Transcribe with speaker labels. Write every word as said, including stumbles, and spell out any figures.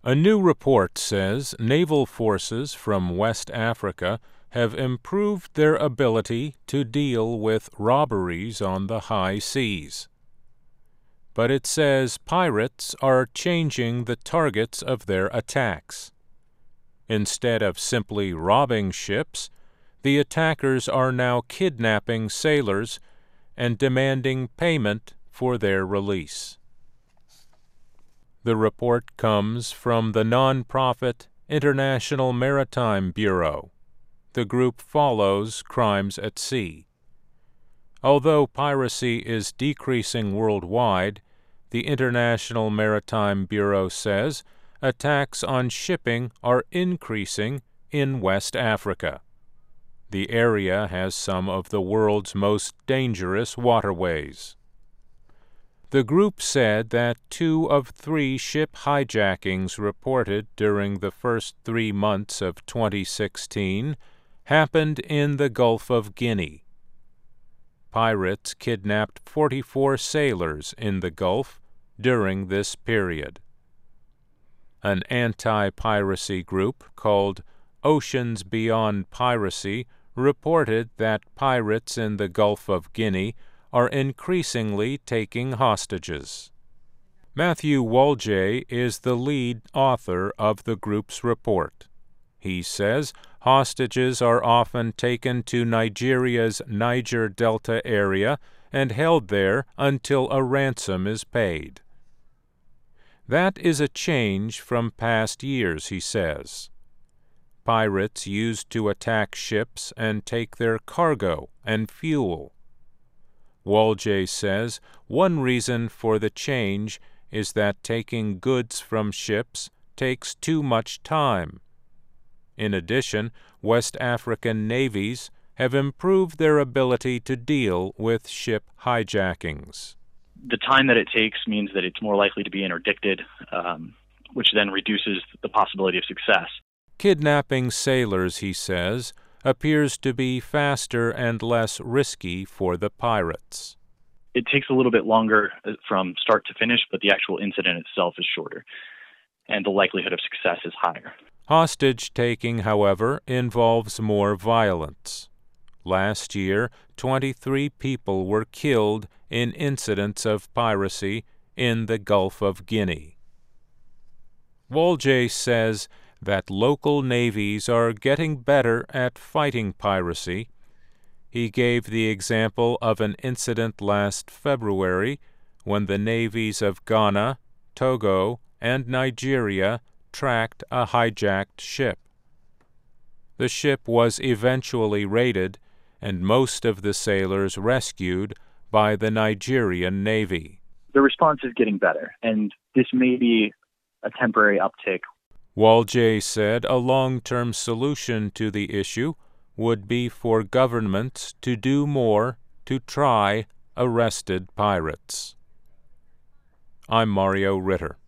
Speaker 1: A new report says naval forces from West Africa have improved their ability to deal with robberies on the high seas. But it says pirates are changing the targets of their attacks. Instead of simply robbing ships, the attackers are now kidnapping sailors and demanding payment for their release. The report comes from the nonprofit International Maritime Bureau. The group follows crimes at sea. Although piracy is decreasing worldwide, the International Maritime Bureau says attacks on shipping are increasing in West Africa. The area has some of the world's most dangerous waterways. The group said that two of three ship hijackings reported during the first three months of twenty sixteen happened in the Gulf of Guinea. Pirates kidnapped forty-four sailors in the Gulf during this period. An anti-piracy group called Oceans Beyond Piracy reported that pirates in the Gulf of Guinea are increasingly taking hostages. Matthew Woljay is the lead author of the group's report. He says hostages are often taken to Nigeria's Niger Delta area and held there until a ransom is paid. That is a change from past years, he says. Pirates used to attack ships and take their cargo and fuel. Woljay says one reason for the change is that taking goods from ships takes too much time. In addition, West African navies have improved their ability to deal with ship hijackings.
Speaker 2: The time that it takes means that it's more likely to be interdicted, um, which then reduces the possibility of success.
Speaker 1: Kidnapping sailors, he says, appears to be faster and less risky for the pirates.
Speaker 2: It takes a little bit longer from start to finish, but the actual incident itself is shorter, and the likelihood of success is higher.
Speaker 1: Hostage-taking, however, involves more violence. Last year, twenty-three people were killed in incidents of piracy in the Gulf of Guinea. Woljay says that local navies are getting better at fighting piracy. He gave the example of an incident last February when the navies of Ghana, Togo, and Nigeria tracked a hijacked ship. The ship was eventually raided, and most of the sailors rescued by the Nigerian Navy.
Speaker 2: The response is getting better, and this may be a temporary uptick.
Speaker 1: Woljay said a long-term solution to the issue would be for governments to do more to try arrested pirates. I'm Mario Ritter.